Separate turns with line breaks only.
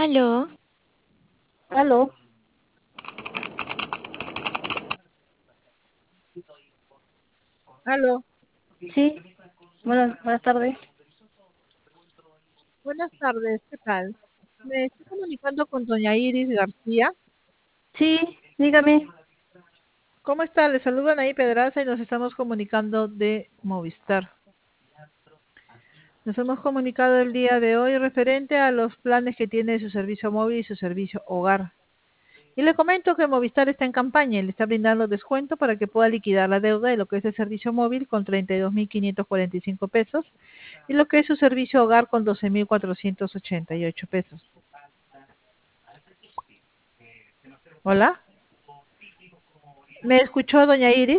Aló,
Aló,
Aló,
sí, buenas tardes.
buenas tardes, ¿qué tal? Me estoy comunicando con doña Iris García.
Sí, dígame.
¿Cómo está? Le saludan ahí Pedraza y nos estamos comunicando de Movistar. Nos hemos comunicado el día de hoy referente a los planes que tiene su servicio móvil y su servicio hogar. Y le comento que Movistar está en campaña y le está brindando descuento para que pueda liquidar la deuda de lo que es el servicio móvil con 32.545 pesos y lo que es su servicio hogar con 12.488 pesos. Hola, ¿me escuchó doña Iris?